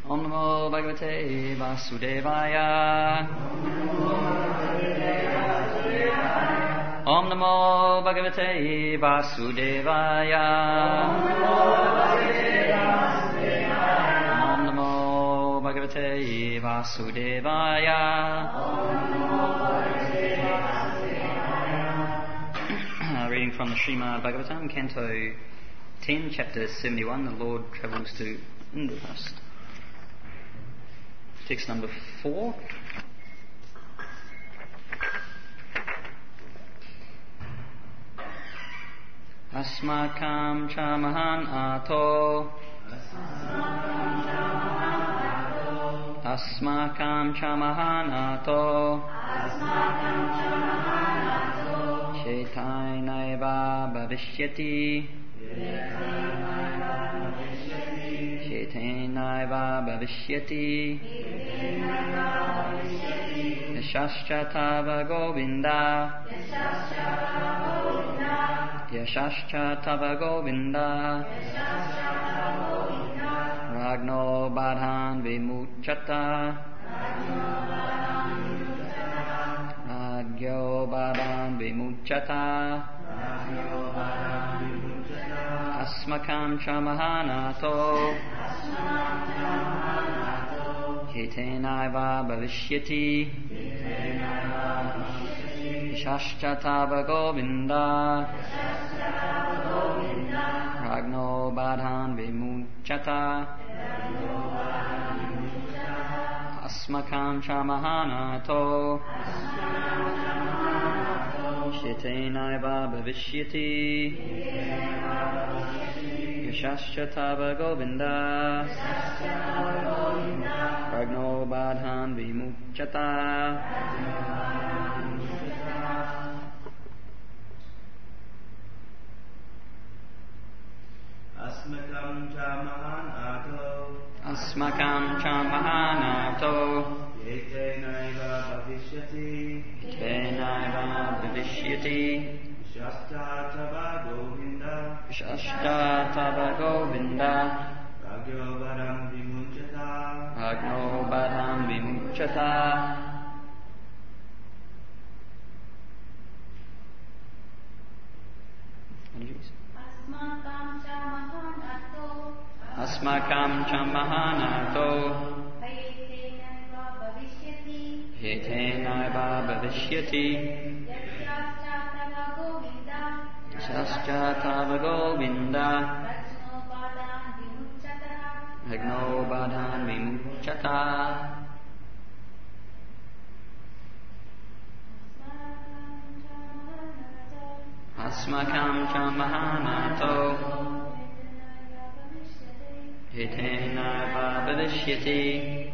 Om Namo Bhagavate Vasudevaya. Om Namo Bhagavate Vasudevaya. Om Namo Bhagavate Vasudevaya. Reading from the Srimad Bhagavatam, Canto 10, Chapter 71, the Lord travels to Indraprastha. Text number 4. Asmakam cha mahan ato. Asmakam cha mahan ato. Chaitainaiva bhavishyati. Chaitainaiva bhavishyati. Yashascha tava govinda. Yashascha tava govinda. Ragno badhan vimucchata. Ragyo badhan vimucchata. Asmakam cha mahanato. Chaitainaiva bhavishyati. Yashascha tava govinda. Ragno badhan vimucchata. Asmakam cha mahanato. Chaitainaiva bhavishyati. Yashascha tava govinda. Ragno badhan vimucchata. Asmakam cha mahanato. Asmakam cha mahanato. Chaitainaiva bhavishyati. Chaitainaiva bhavishyati. Yashascha tava govinda. Yashascha tava govinda. Ragyo badam vimucchata. Ragno badham vimucchata. Asmakam cha mahanato. Asmakam cha mahanato. Chaitainaiva bhavishyati. Chaitainaiva bhavishyati. Yashascha tava govinda. Yashascha tava govinda. Ragno badam vimucchata. Ragno badhan vimucchata. Asmakam cha mahanato. Chaitainaiva bhavishyati.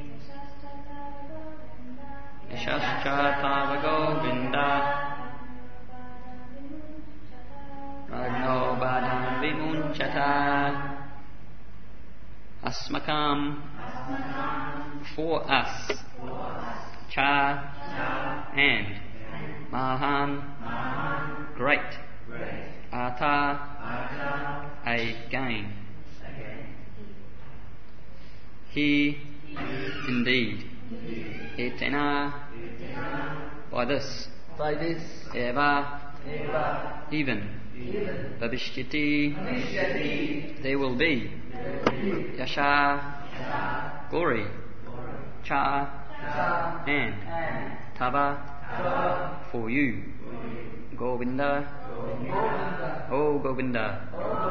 Yashascha tava govinda. Ragno badhan vimucchata. Asmakam, for us. Cha, and. Mahan, great. Ata, a gain. He, indeed. Etena, by this. Eva, even. Bhavishyati, there will be. Yasha, glory. Cha, and. Tava, for you. Govinda, O Govinda.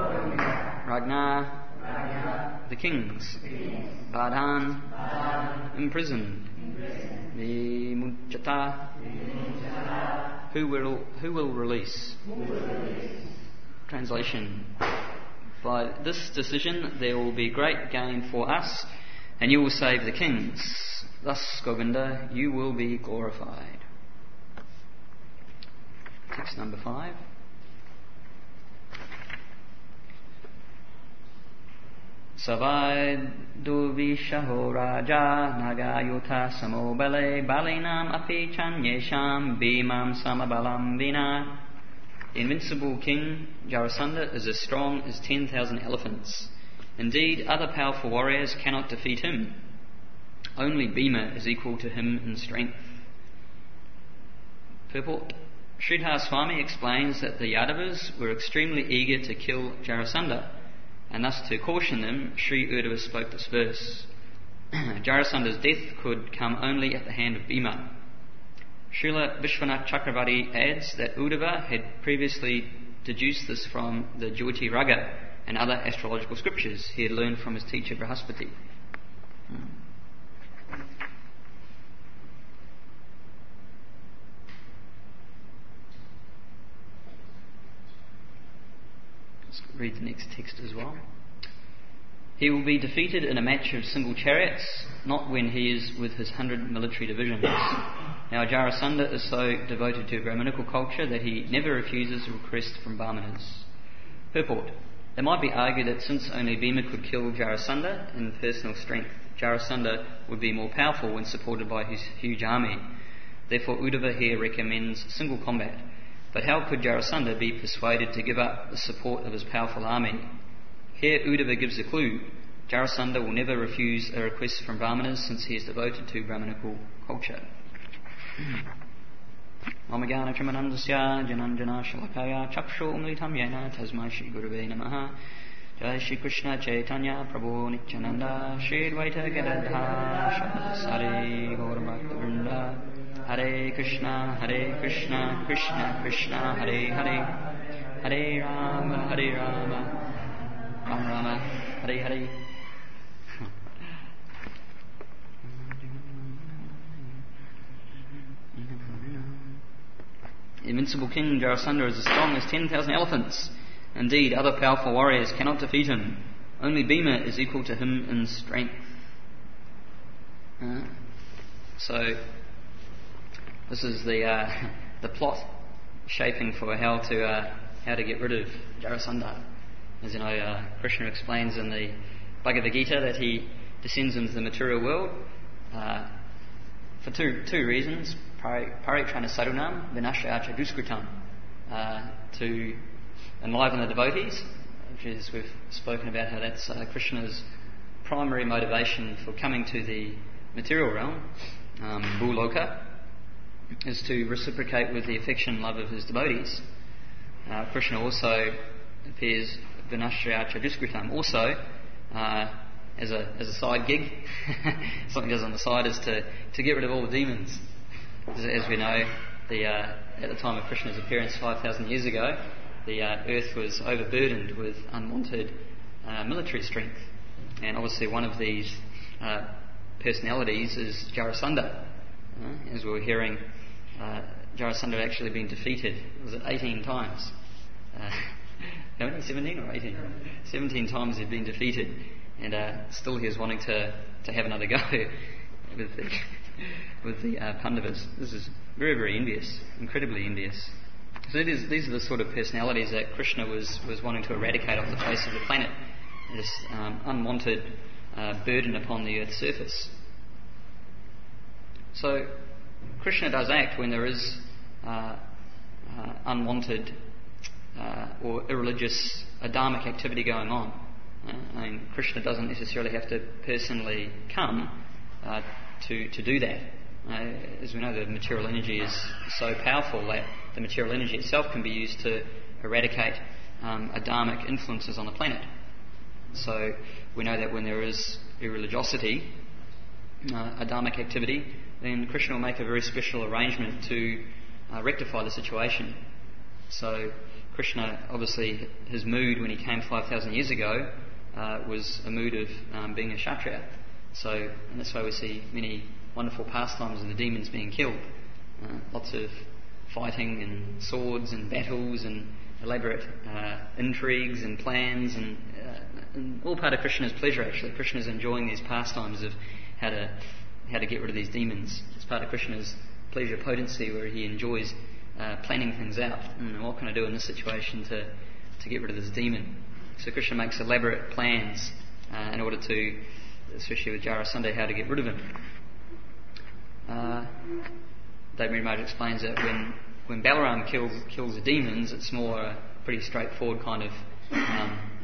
Ragna, the kings. Badhan, imprisoned. Vimucchata, who will release? Translation. By this decision there will be great gain for us, and you will save the kings. Thus, Govinda, you will be glorified. Text number 5. Savai duvishaho raja nagayuta samobale balinam api chanyesham bhimam samabalam vina. The invincible king Jarasandha is as strong as 10,000 elephants. Indeed, other powerful warriors cannot defeat him. Only Bhima is equal to him in strength. Purport. Sridhar Swami explains that the Yadavas were extremely eager to kill Jarasandha, and thus to caution them, Sri Uddhava spoke this verse. Jarasandha's death could come only at the hand of Bhima. Srila Vishwanath Chakravarti adds that Uddhava had previously deduced this from the Jyoti Raga and other astrological scriptures he had learned from his teacher Brahaspati. Let's read the next text as well. He will be defeated in a match of single chariots, not when he is with his 100 military divisions. Now Jarasandha is so devoted to Brahminical culture that he never refuses a request from Brahmanas. Purport. It might be argued that since only Bhima could kill Jarasandha in personal strength, Jarasandha would be more powerful when supported by his huge army. Therefore Uddhava here recommends single combat. But how could Jarasandha be persuaded to give up the support of his powerful army? Here Uddhava gives a clue. Jarasandha will never refuse a request from Brahmanas since he is devoted to Brahminical culture. Mamagana Krimanandasya Jananjana Shalakaya Chaksho Umlitam Yena Tasmai Shri Gurave Namaha Jai Shri Krishna Chaitanya Prabhu Nityananda Shri Dvaita Gadadha Shadasari Gauravakta Vrinda Hare Krishna Krishna Krishna Hare Hare Hare Rama Rama Rama Hare Hare. The invincible king Jarasandha is as strong as 10,000 elephants. Indeed, other powerful warriors cannot defeat him. Only Bhima is equal to him in strength. So, this is the plot shaping for how to get rid of Jarasandha. As you know, Krishna explains in the Bhagavad Gita that he descends into the material world for two reasons. Paritrana sadunam vinashayacha duskritam, to enliven the devotees, which is, we've spoken about how that's Krishna's primary motivation for coming to the material realm, Bhuloka, is to reciprocate with the affection and love of his devotees. Krishna also appears vinashayacha duskritam, also as a side gig, something he does on the side is to get rid of all the demons. As we know, at the time of Krishna's appearance 5,000 years ago, the earth was overburdened with unwanted military strength. And obviously one of these personalities is Jarasandha. As we were hearing, Jarasandha had actually been defeated. Was it 18 times? How many? 17 or 18? 17 times he'd been defeated. And still he was wanting to have another go with the Pandavas. This is very, very envious, incredibly envious. So these are the sort of personalities that Krishna was wanting to eradicate off the face of the planet, this unwanted burden upon the earth's surface. So Krishna does act when there is unwanted or irreligious adharmic activity going on. I mean, Krishna doesn't necessarily have to personally come to do that. As we know, the material energy is so powerful that the material energy itself can be used to eradicate adharmic influences on the planet. So we know that when there is irreligiosity, adharmic activity, then Krishna will make a very special arrangement to rectify the situation. So Krishna, obviously, his mood when he came 5,000 years ago was a mood of being a Kshatriya. So, and that's why we see many wonderful pastimes of the demons being killed. Lots of fighting and swords and battles and elaborate intrigues and plans and all part of Krishna's pleasure, actually. Krishna's enjoying these pastimes of how to get rid of these demons. It's part of Krishna's pleasure potency where he enjoys planning things out. What can I do in this situation to get rid of this demon? So Krishna makes elaborate plans in order to, especially with Jarasandha, how to get rid of him. David Maharaj explains that when Balaram kills the demons, it's more a pretty straightforward kind of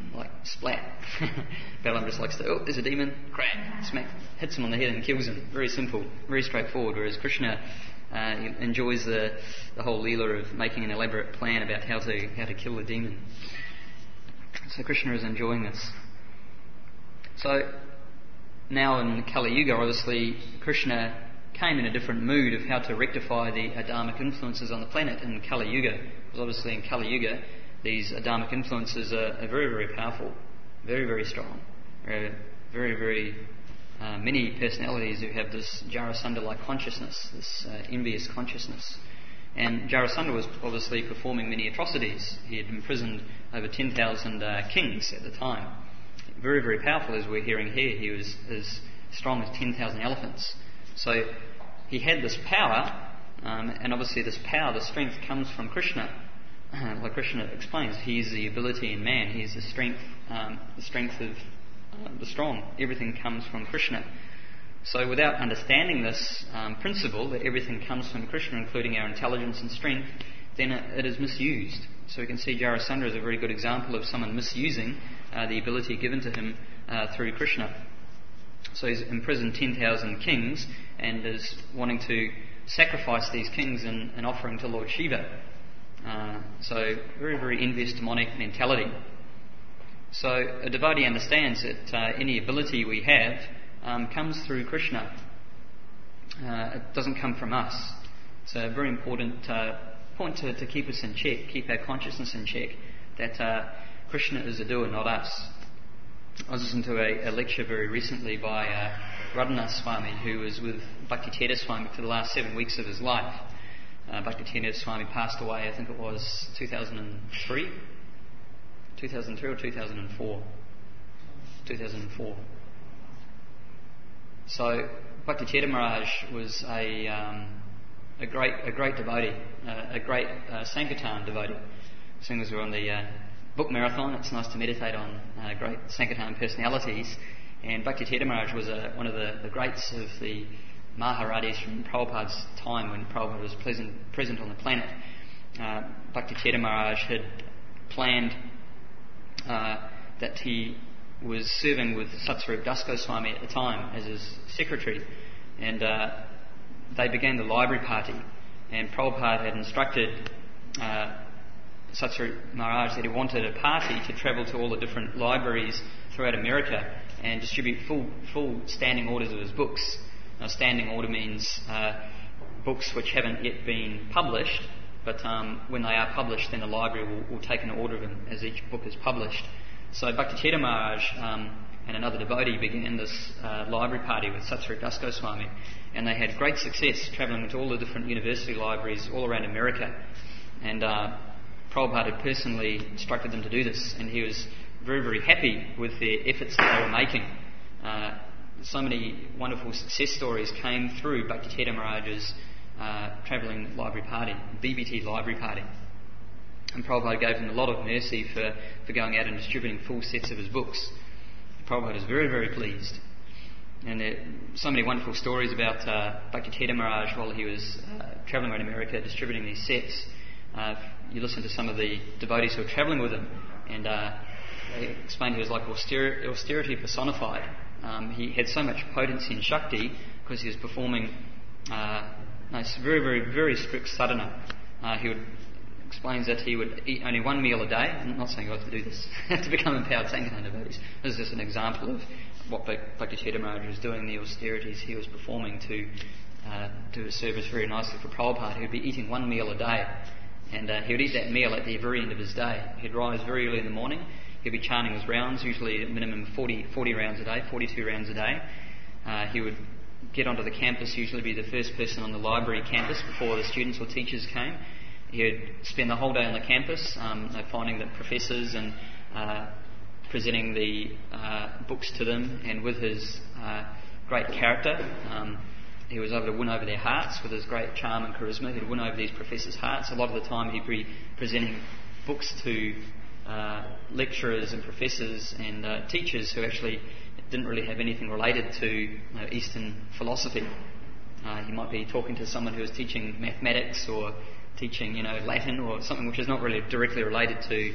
like splat. Balaam just likes to, oh, there's a demon, crack, smack, hits him on the head and kills him. Very simple, very straightforward. Whereas Krishna enjoys the whole leela of making an elaborate plan about how to kill the demon. So Krishna is enjoying this. So now in Kali Yuga, obviously Krishna came in a different mood of how to rectify the Adamic influences on the planet in Kali Yuga. Because obviously in Kali Yuga, these Adamic influences are very, very powerful, very, very strong. Very, very many personalities who have this Jarasandha-like consciousness, this envious consciousness. And Jarasandha was obviously performing many atrocities. He had imprisoned over 10,000 kings at the time. Very, very powerful, as we're hearing here. He was as strong as 10,000 elephants. So he had this power, and obviously this power, the strength, comes from Krishna. Like Krishna explains, he is the ability in man. He is the strength of the strong. Everything comes from Krishna. So without understanding this principle, that everything comes from Krishna, including our intelligence and strength, then it is misused. So we can see Jarasandha is a very good example of someone misusing the ability given to him through Krishna. So he's imprisoned 10,000 kings and is wanting to sacrifice these kings in offering to Lord Shiva. So very, very envious demonic mentality. So a devotee understands that any ability we have comes through Krishna. It doesn't come from us. So a very important point to keep us in check, keep our consciousness in check, that Krishna is the doer, not us. I was listening to a lecture very recently by Radhanath Swami, who was with Bhakti-Tirtha Swami for the last 7 weeks of his life. Bhakti-Tirtha Swami passed away, I think it was 2003 or 2004. 2004. So Bhakti-Tirtha Maharaj was a great devotee, a great Sankirtan devotee. Seeing as we're on the book marathon, it's nice to meditate on great Sankirtan personalities. And Bhakti-Tirtha Maharaj was one of the greats of the Maharadis from Prabhupada's time, when Prabhupada was present on the planet. Bhakti-Tirtha Maharaj had planned that he was serving with Satsvarup Das Goswami at the time as his secretary, and they began the library party, and Prabhupada had instructed Satsvarup Maharaj that he wanted a party to travel to all the different libraries throughout America and distribute full standing orders of his books. Now, standing order means books which haven't yet been published, but when they are published, then the library will take an order of them as each book is published. So Bhakti-Tirtha Maharaj and another devotee began this library party with Satsvarup Das Goswami, and they had great success travelling into all the different university libraries all around America. And Prabhupada had personally instructed them to do this, and he was very, very happy with their efforts that they were making. So many wonderful success stories came through Bhakti-Tirtha Maharaj's travelling library party, BBT library party. And Prabhupada gave him a lot of mercy for going out and distributing full sets of his books. Prabhupada was very, very pleased. And there are so many wonderful stories about Bhakti-Tirtha Maharaj while he was travelling around America distributing these sets. You listen to some of the devotees who were travelling with him, and they explained he was like austerity personified. He had so much potency and Shakti because he was performing very, very, very strict sadhana. He explains that he would eat only one meal a day. I'm not saying you have to do this to become empowered Sankirtan devotees. This is just an example of what Bhakti-Tirtha Maharaj was doing, the austerities he was performing to do his service very nicely for Prabhupada. He would be eating one meal a day, and he would eat that meal at the very end of his day. He'd rise very early in the morning. He'd be chanting his rounds, usually a minimum of 40 rounds a day, 42 rounds a day. He would get onto the campus, usually be the first person on the library campus before the students or teachers came. He would spend the whole day on the campus, finding the professors and presenting the books to them, and with his great character, he was able to win over their hearts with his great charm and charisma. He'd win over these professors' hearts. A lot of the time he'd be presenting books to lecturers and professors and teachers who actually didn't really have anything related to Eastern philosophy. He might be talking to someone who was teaching mathematics or teaching Latin or something which is not really directly related to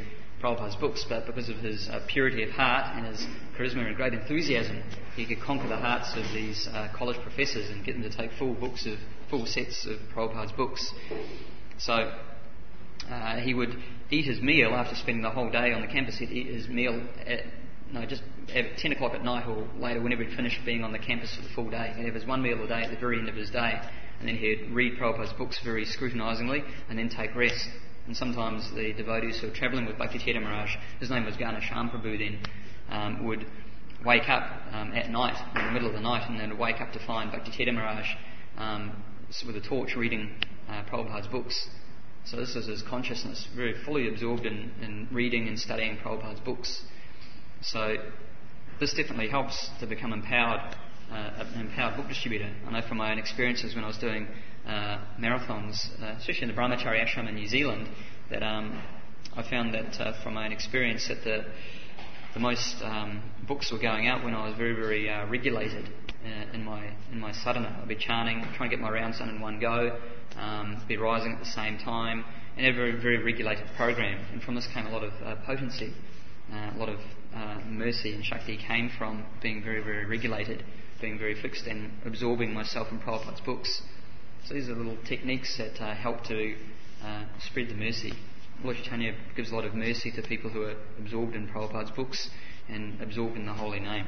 Prabhupada's books, but because of his purity of heart and his charisma and great enthusiasm, he could conquer the hearts of these college professors and get them to take full sets of Prabhupada's books. So he would eat his meal after spending the whole day on the campus. He'd eat his meal just at 10 o'clock at night or later, whenever he'd finished being on the campus for the full day. He'd have his one meal a day at the very end of his day, and then he'd read Prabhupada's books very scrutinisingly and then take rest. And sometimes the devotees who were travelling with Bhakti Tirtha Maharaj, his name was Ganesham Prabhu then, would wake up at night, in the middle of the night, and then would wake up to find Bhakti Tirtha Maharaj with a torch reading Prabhupada's books. So this is his consciousness, very fully absorbed in reading and studying Prabhupada's books. So this definitely helps to become an empowered book distributor. I know from my own experiences when I was doing marathons, especially in the Brahmachari ashram in New Zealand, that I found that from my own experience that the most books were going out when I was very, very regulated in my sadhana. I'd be chanting, trying to get my rounds done in one go, be rising at the same time, and a very, very regulated program. And from this came a lot of potency, a lot of mercy and Shakti came from being very, very regulated, being very fixed and absorbing myself in Prabhupada's books. So these are little techniques that help to spread the mercy. Lord Chaitanya gives a lot of mercy to people who are absorbed in Prabhupada's books and absorbed in the holy name.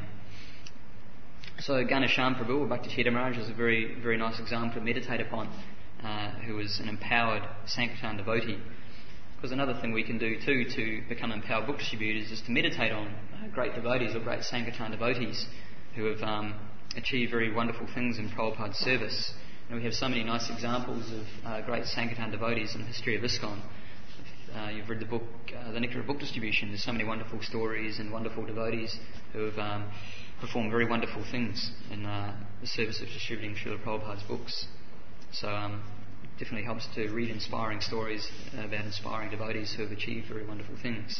So Ganesham Prabhu, or Bhakti Tirtha Maharaj, is a very, very nice example to meditate upon, who was an empowered Sankirtan devotee. Because another thing we can do too to become empowered book distributors is to meditate on great devotees or great Sankirtan devotees who have achieved very wonderful things in Prabhupada's service. And we have so many nice examples of great Sankirtan devotees in the history of ISKCON. You've read the book, The Nectar of Book Distribution. There's so many wonderful stories and wonderful devotees who have performed very wonderful things in the service of distributing Srila Prabhupada's books. So definitely helps to read inspiring stories about inspiring devotees who have achieved very wonderful things.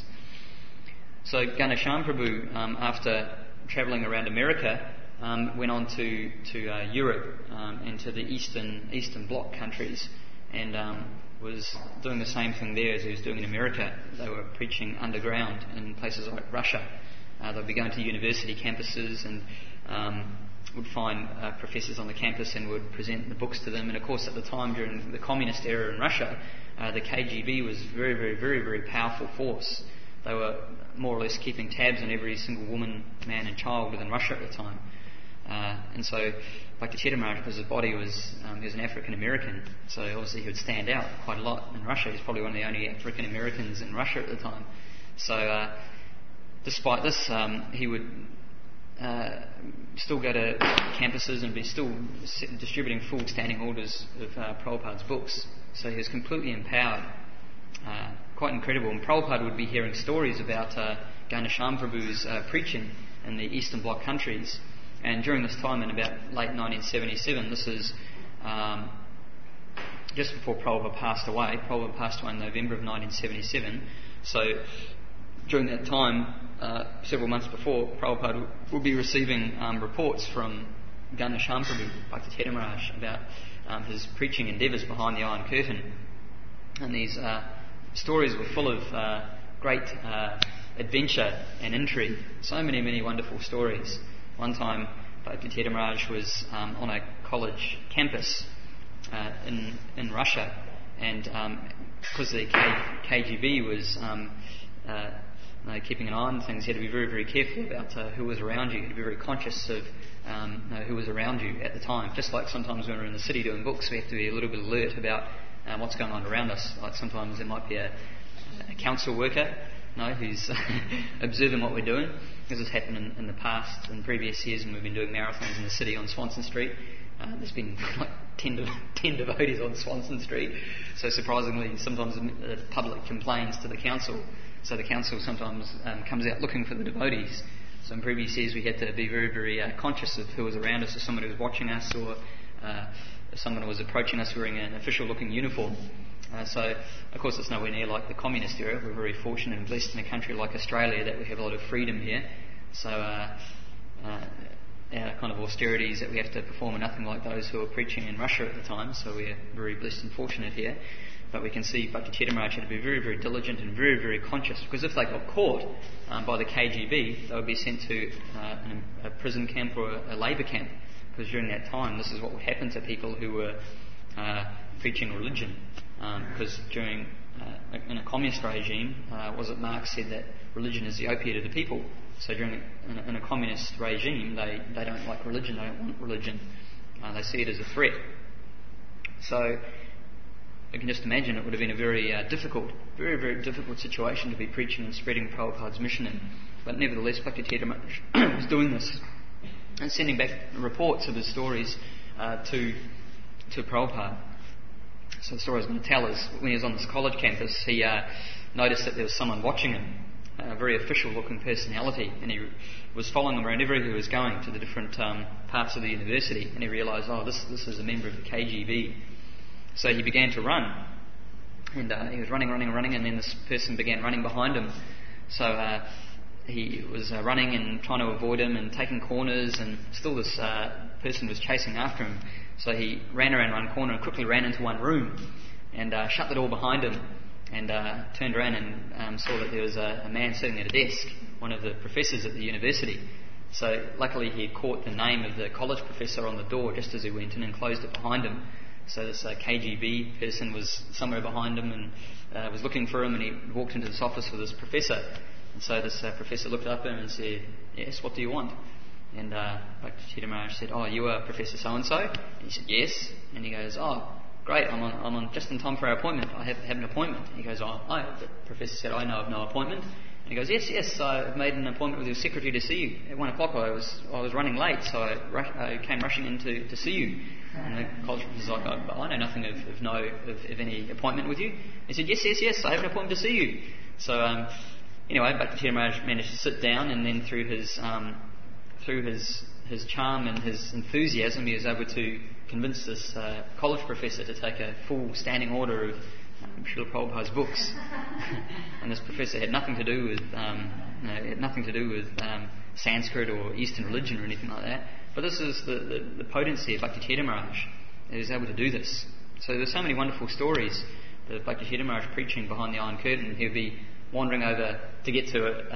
So Ganesham Prabhu, after travelling around America, went on to Europe and to the Eastern Bloc countries, and was doing the same thing there as he was doing in America. They were preaching underground in places like Russia. They'd be going to university campuses and would find professors on the campus and would present the books to them. And of course, at the time during the communist era in Russia, the KGB was very, very, very, very powerful force. They were more or less keeping tabs on every single woman, man and child within Russia at the time. And so Bhakti Tirtha Maharaj, because his body was, he was an African American, so obviously he would stand out quite a lot in Russia. He's probably one of the only African Americans in Russia at the time. So despite this, he would still go to campuses and be still distributing full standing orders of Prabhupada's books. So he was completely empowered. Quite incredible. And Prabhupada would be hearing stories about Ganesham Prabhu's preaching in the Eastern Bloc countries. And during this time, in about late 1977, this is just before Prabhupada passed away. Prabhupada passed away in November of 1977. So during that time, several months before, Prabhupada would be receiving reports from Ganesham Prabhu, Bhakti Tirtha Maharaj, about his preaching endeavours behind the Iron Curtain. And these stories were full of great adventure and intrigue. So many, many wonderful stories. One time, Bhakti Tirtha Maharaj was on a college campus in Russia, and because the KGB was keeping an eye on things, you had to be very, very careful about who was around you. You had to be very conscious of who was around you at the time. Just like sometimes when we're in the city doing books, we have to be a little bit alert about what's going on around us. Like sometimes there might be a council worker who's observing what we're doing. This has happened in the past, in previous years, when we've been doing marathons in the city on Swanston Street. There's been like 10 devotees on Swanston Street. So surprisingly, sometimes the public complains to the council. So the council sometimes comes out looking for the devotees. So in previous years, we had to be very, very conscious of who was around us, if somebody was watching us, or if someone was approaching us wearing an official-looking uniform. So, of course, it's nowhere near like the communist era. We're very fortunate and blessed in a country like Australia that we have a lot of freedom here. So our kind of austerities that we have to perform are nothing like those who were preaching in Russia at the time. So we're very blessed and fortunate here. But we can see Bhakti Maharaj had to be very, very diligent and very, very conscious, because if they got caught by the KGB, they would be sent to a prison camp or a labour camp, because during that time this is what would happen to people who were preaching religion. Because during in a communist regime, was it Marx said that religion is the opiate of the people. So during in a communist regime, they don't like religion, they don't want religion. They see it as a threat. So you can just imagine it would have been a very difficult, very, very difficult situation to be preaching and spreading Prabhupada's mission in. But nevertheless, Bhakti Maharaj was doing this and sending back reports of his stories to Prabhupada. So the story I was going to tell is when he was on this college campus, he noticed that there was someone watching him, a very official-looking personality, and he was following him around everywhere he was going to the different parts of the university, and he realised, this is a member of the KGB. So he began to run, and he was running, and then this person began running behind him. So he was running and trying to avoid him and taking corners, and still this person was chasing after him. So he ran around one corner and quickly ran into one room and shut the door behind him, and turned around and saw that there was a man sitting at a desk, one of the professors at the university. So luckily he had caught the name of the college professor on the door just as he went in and closed it behind him. So this KGB person was somewhere behind him and was looking for him, and he walked into this office with this professor. And so this professor looked up at him and said, "Yes, what do you want?" And Bhakti Maharaj said, "Oh, you are Professor so-and-so?" And he said, "Yes." And he goes, "Oh, great, I'm on just in time for our appointment. I have an appointment." And he goes, The professor said, "I know of no appointment." And he goes, Yes, I've made an appointment with your secretary to see you. At 1 o'clock I was running late, so I came rushing in to see you." And the college professor's like, "I know nothing of any appointment with you." He said, Yes, I have an appointment to see you." So anyway, Bhakti Maharaj managed to sit down, and then through his charm and his enthusiasm, he was able to convince this college professor to take a full standing order of Srila Prabhupada's books. And this professor had nothing to do with Sanskrit or Eastern religion or anything like that. But this is the potency of Bhakti Maharaj. He was able to do this. So there's so many wonderful stories of Bhakti Maharaj preaching behind the Iron Curtain. He'd be wandering over to get to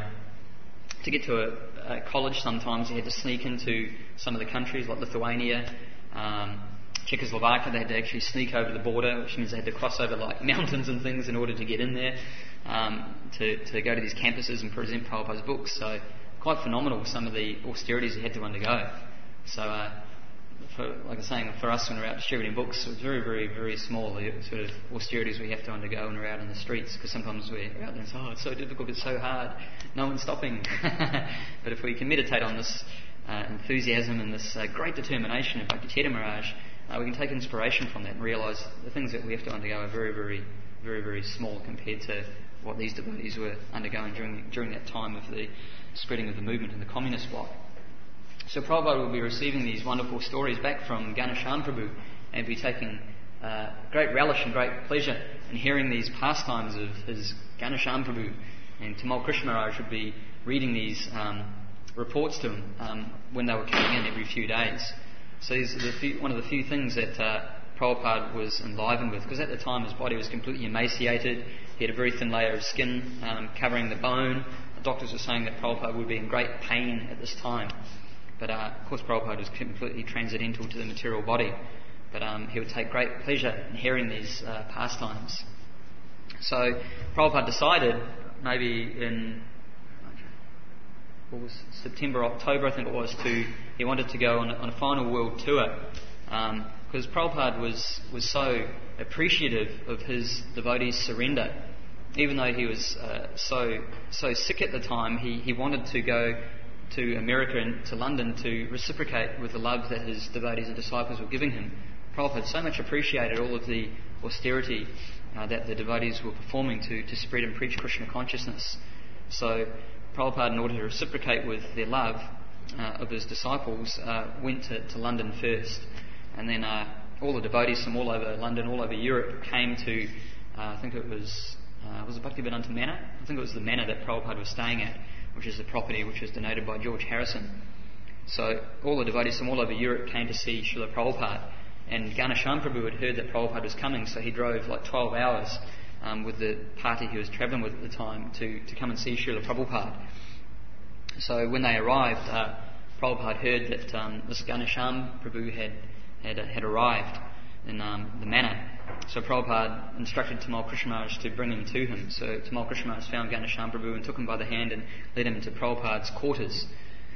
a college. Sometimes he had to sneak into some of the countries like Lithuania, Czechoslovakia. They had to actually sneak over the border, which means they had to cross over like mountains and things in order to get in there, to go to these campuses and present Prabhupada's books. So quite phenomenal, some of the austerities he had to undergo. So like I was saying, for us when we're out distributing books, it's very, very, very small, the sort of austerities we have to undergo when we're out in the streets, because sometimes we're out there and say, "It's so difficult, it's so hard, no one's stopping." But if we can meditate on this enthusiasm and this great determination of Bhakti Maharaj, we can take inspiration from that and realise the things that we have to undergo are very, very, very, very small compared to what these devotees were undergoing during that time of the spreading of the movement in the communist bloc. So Prabhupada will be receiving these wonderful stories back from Ganesham Prabhu and be taking great relish and great pleasure in hearing these pastimes of his Ganesham Prabhu. And Tamal Krishna Maharaj would be reading these reports to him when they were coming in every few days. So these are one of the few things that Prabhupada was enlivened with, because at the time his body was completely emaciated. He had a very thin layer of skin covering the bone. The doctors were saying that Prabhupada would be in great pain at this time. But of course Prabhupada was completely transcendental to the material body. But he would take great pleasure in hearing these pastimes. So Prabhupada decided, maybe in September, October, I think it was, he wanted to go on a final world tour, because Prabhupada was so appreciative of his devotees' surrender. Even though he was so sick at the time, he wanted to go to America and to London to reciprocate with the love that his devotees and disciples were giving him. Prabhupada so much appreciated all of the austerity that the devotees were performing to spread and preach Krishna consciousness. So Prabhupada, in order to reciprocate with their love of his disciples, went to London first. And then all the devotees from all over London, all over Europe, came to, I think it was it Bhaktivedanta Manor? I think it was the manor that Prabhupada was staying at, which is the property which was donated by George Harrison. So all the devotees from all over Europe came to see Srila Prabhupada. And Ganesham Prabhu had heard that Prabhupada was coming, so he drove like 12 hours with the party he was travelling with at the time to come and see Srila Prabhupada. So when they arrived, Prabhupada heard that this Ganesham Prabhu had arrived in the manor. So Prabhupada instructed Tamal Krishna Maharaj to bring him to him. So Tamal Krishna Maharaj found Ganesham Prabhu and took him by the hand and led him to Prabhupada's quarters.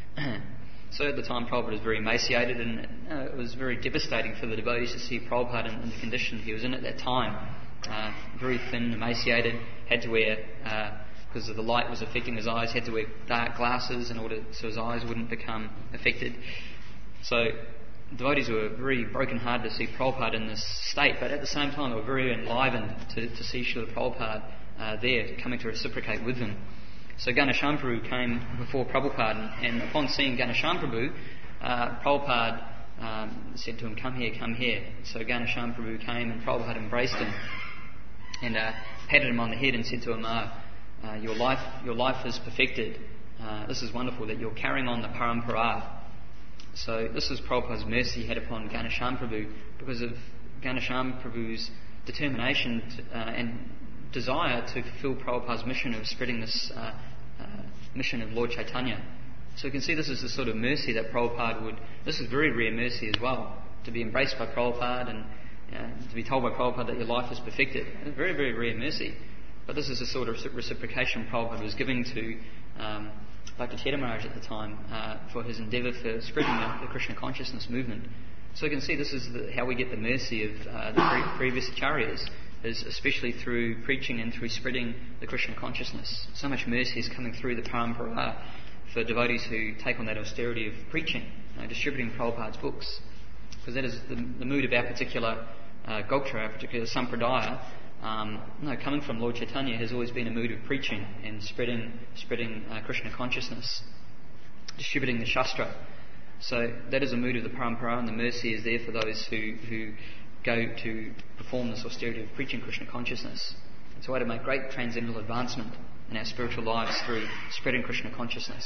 So at the time Prabhupada was very emaciated, and it was very devastating for the devotees to see Prabhupada in the condition he was in at that time. Very thin, emaciated, had to wear, because the light was affecting his eyes, had to wear dark glasses in order so his eyes wouldn't become affected. So devotees were very broken-hearted to see Prabhupada in this state, but at the same time they were very enlivened to see Srila Prabhupada there, coming to reciprocate with them. So Ganesham Prabhu came before Prabhupada, and upon seeing Ganesham Prabhu, Prabhupada said to him, come here. So Ganesham Prabhu came, and Prabhupada embraced him and patted him on the head and said to him, your life is perfected. This is wonderful that you're carrying on the parampara. So this is Prabhupada's mercy he had upon Ganesham Prabhu, because of Ganesham Prabhu's determination and desire to fulfill Prabhupada's mission of spreading this mission of Lord Chaitanya. So you can see this is the sort of mercy that Prabhupada would... This is very rare mercy as well, to be embraced by Prabhupada and to be told by Prabhupada that your life is perfected. It's very, very rare mercy. But this is the sort of reciprocation Prabhupada was giving to Bhakti Cheta Maharaj at the time for his endeavour for spreading the Krishna consciousness movement. So you can see this is how we get the mercy of the previous acharyas, is especially through preaching and through spreading the Krishna consciousness. So much mercy is coming through the parampara for devotees who take on that austerity of preaching, distributing Prabhupada's books. Because that is the mood of our particular Goksha, our particular Sampradaya. Coming from Lord Chaitanya has always been a mood of preaching and spreading Krishna consciousness, distributing the Shastra. So that is a mood of the parampara, and the mercy is there for those who go to perform this austerity of preaching Krishna consciousness. It's a way to make great transcendental advancement in our spiritual lives through spreading Krishna consciousness.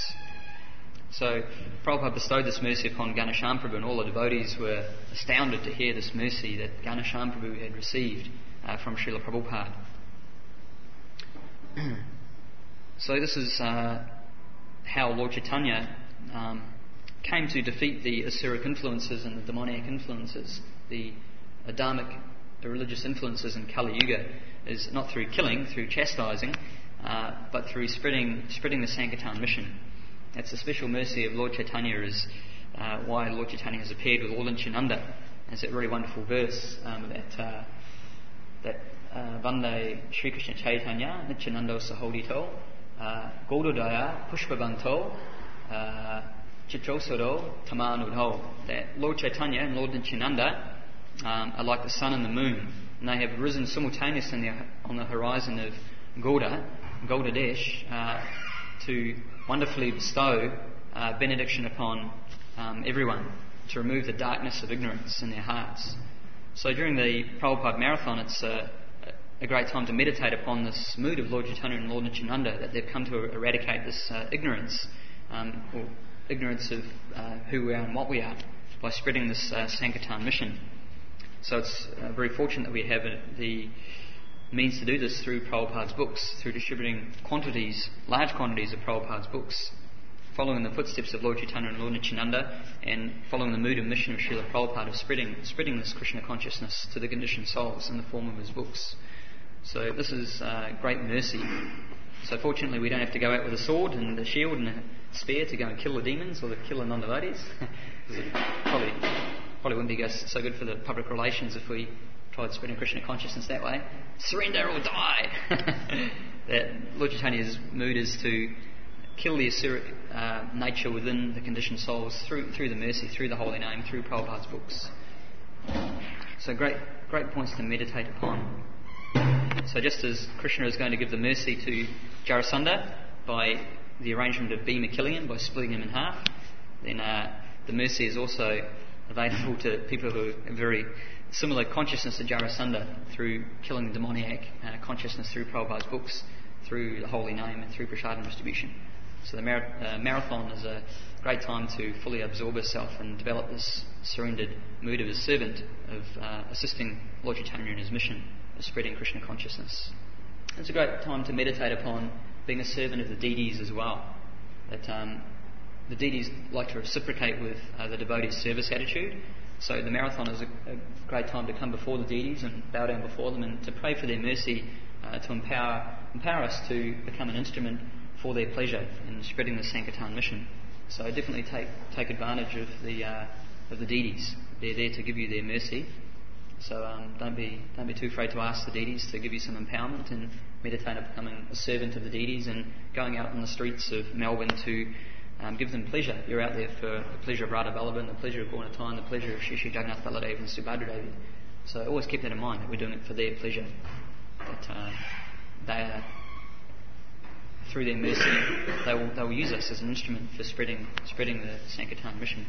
So Prabhupada bestowed this mercy upon Ganesham Prabhu, and all the devotees were astounded to hear this mercy that Ganesham Prabhu had received from Srila Prabhupada. So this is how Lord Chaitanya came to defeat the Asuric influences and the demoniac influences. The Adamic, the religious influences in Kali Yuga is not through killing, through chastising, but through spreading the Sankirtan mission. That's the special mercy of Lord Chaitanya, is why Lord Chaitanya has appeared with Lord Nityananda. There's that really wonderful verse that Vande Sri Krishna Chaitanya Nityanando Sahodito Gododaya Pushpavanto Chitrosado Tamanudho. That Lord Chaitanya and Lord Nityananda are like the sun and the moon, and they have risen simultaneously on the horizon of Gauda Desh, to wonderfully bestow benediction upon everyone, to remove the darkness of ignorance in their hearts. So during the Prabhupada Marathon, it's a great time to meditate upon this mood of Lord Chaitanya and Lord Nityananda, that they've come to eradicate this ignorance, or ignorance of who we are and what we are, by spreading this Sankirtan mission. So it's very fortunate that we have the means to do this through Prabhupada's books, through distributing large quantities of Prabhupada's books, following the footsteps of Lord Chaitanya and Lord Nityananda, and following the mood and mission of Srila Prabhupada of spreading this Krishna consciousness to the conditioned souls in the form of his books. So this is great mercy. So fortunately we don't have to go out with a sword and a shield and a spear to go and kill the demons or to kill the non-devotees. It probably wouldn't be so good for the public relations if we tried spreading Krishna consciousness that way. Surrender or die! That Lord Chaitanya's mood is to kill the Asuric nature within the conditioned souls through the mercy, through the holy name, through Prabhupada's books. So great points to meditate upon. So just as Krishna is going to give the mercy to Jarasandha by the arrangement of Bhima killing him, by splitting him in half, then the mercy is also available to people who are very similar consciousness to Jarasandha, through killing the demoniac consciousness through Prabhupada's books, through the holy name and through prasadam distribution. So the marathon is a great time to fully absorb herself and develop this surrendered mood of a servant, of assisting Lord Chaitanya in his mission of spreading Krishna consciousness. It's a great time to meditate upon being a servant of the deities as well. That the deities like to reciprocate with the devotee's service attitude. So the marathon is a great time to come before the deities and bow down before them and to pray for their mercy, to empower us to become an instrument for their pleasure in spreading the Sankirtan mission. So definitely take advantage of the deities. They're there to give you their mercy. So don't be too afraid to ask the deities to give you some empowerment and meditate on becoming a servant of the deities and going out on the streets of Melbourne to give them pleasure. You're out there for the pleasure of Radha Vallabha, the pleasure of Gauratai, the pleasure of Shri Shri Jagannath Baladev and Subhadra Devi. So always keep that in mind, that we're doing it for their pleasure. That they are, through their mercy, they will use us as an instrument for spreading the Sankirtan mission.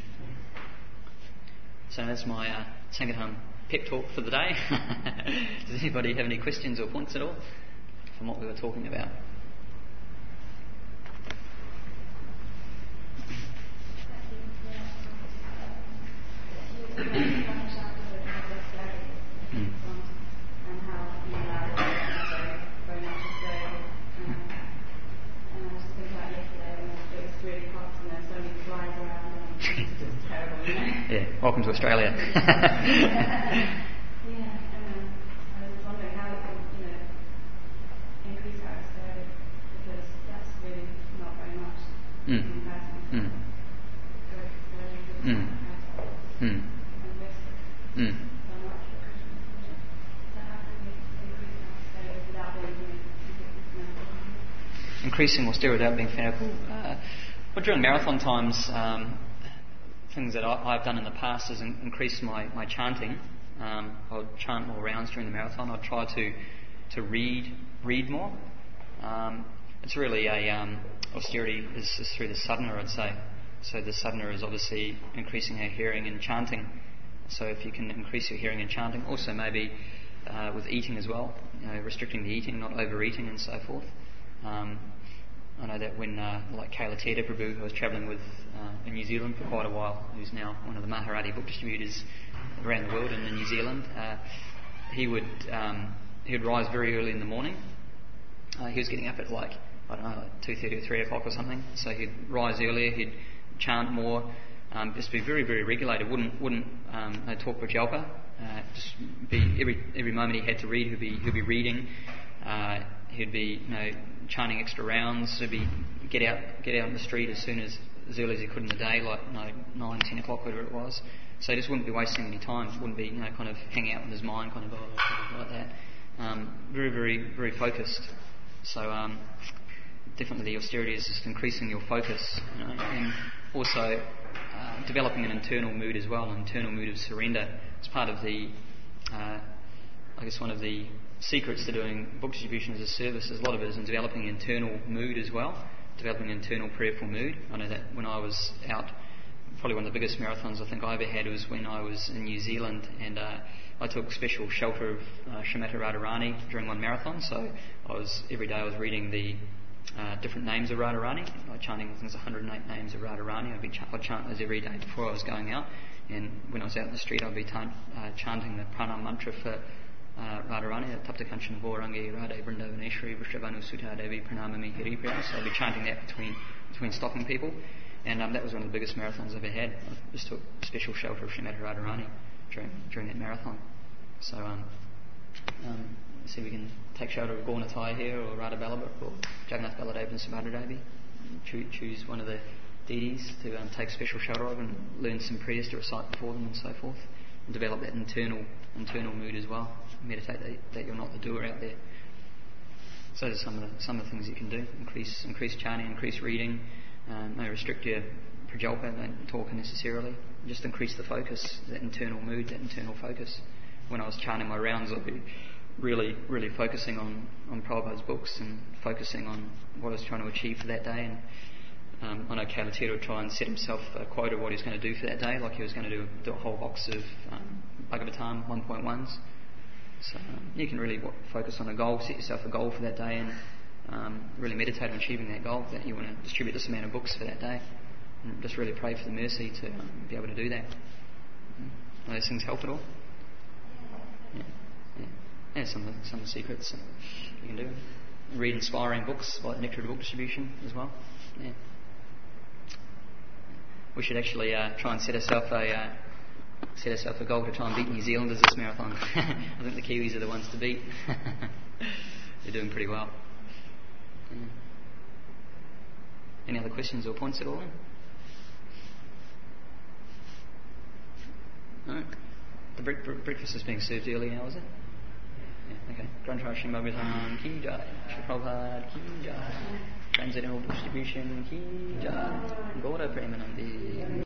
So that's my Sankirtan pep talk for the day. Does anybody have any questions or points at all from what we were talking about? Yeah, welcome to Australia. I was wondering how it could, increase our austerity, because that's really not very much in comparison to and risk so much for Krishna. So how can we increase our austerity without being fanatical? Increasing austerity without being fanatical. Well, during marathon times, things that I've done in the past is increase my chanting. I'll chant more rounds during the marathon. I'll try to read more. It's really austerity is through the sadhana, I'd say. So the sadhana is obviously increasing our hearing and chanting. So if you can increase your hearing and chanting, also maybe with eating as well, restricting the eating, not overeating and so forth. I know that when, like Kayla Teta Prabhu, who I was travelling with in New Zealand for quite a while, who's now one of the Maharati book distributors around the world and in New Zealand, he would rise very early in the morning. He was getting up at 2:30 or 3 o'clock or something. So he'd rise earlier, he'd chant more, just be very, very regulated. Wouldn't talk Prajalpa. Just be every moment he had to read, he'd be reading. He'd be chanting extra rounds. He'd be get out in the street as early as he could in the day, like 9, 10 o'clock, whatever it was. So he just wouldn't be wasting any time. Wouldn't be kind of hanging out with his mind, kind of like that. Very, very, very focused. So definitely the austerity is just increasing your focus, and also developing an internal mood as well, an internal mood of surrender. It's part of the, one of the secrets to doing book distribution as a service. A lot of it is in developing an internal mood as well, developing an internal prayerful mood. I know that when I was out, probably one of the biggest marathons I think I ever had was when I was in New Zealand, and I took special shelter of Srimati Radharani during one marathon. So every day I was reading the different names of Radharani, chanting I think it's 108 names of Radharani. I'd chant those every day before I was going out, and when I was out in the street I'd be chanting the pranam mantra for Radharani, Tapta Kancana Baurangi Radhe Vrindavaneshwari Vrishabhanu Sutta Devi Pranamami Haripriya. So I'd be chanting that between stopping people, and that was one of the biggest marathons I've ever had. I just took special shelter of Srimati Radharani during that marathon. So see if we can take shelter of Gauratai here, or Radha Vallabha, or Jagannath Baladev and Subhadra Devi. Choose one of the deities to take special shelter of and learn some prayers to recite before them and so forth, and develop that internal mood as well. Meditate that you're not the doer out there. So those are some of the things you can do. Increase chanting, increase reading. May restrict your prajalpa, don't talk necessarily. Just increase the focus, that internal mood, that internal focus. When I was chanting my rounds, I'd be really, really focusing on Prabhupada's books and focusing on what I was trying to achieve for that day. And I know Kalatita would try and set himself a quota of what he was going to do for that day, like he was going to do a whole box of Bhagavatam 1.1s. So you can really focus on a goal, set yourself a goal for that day, and really meditate on achieving that goal, that you want to distribute this amount of books for that day. And just really pray for the mercy to be able to do that. Are those things help at all? Yeah, some of the secrets you can do. Read inspiring books like Nectar Book Distribution as well. Yeah. We should actually try and set ourselves a goal to try and beat New Zealanders this marathon. I think the Kiwis are the ones to beat. They're doing pretty well. Yeah. Any other questions or points at all? No? The breakfast is being served early now, is it? Yeah, okay. Grandhara Sri Bhagavatam Ki Jai. Shri Prabhupada Ki Jai. Transcendental Distribution Ki Jai. Gauda Premanandi.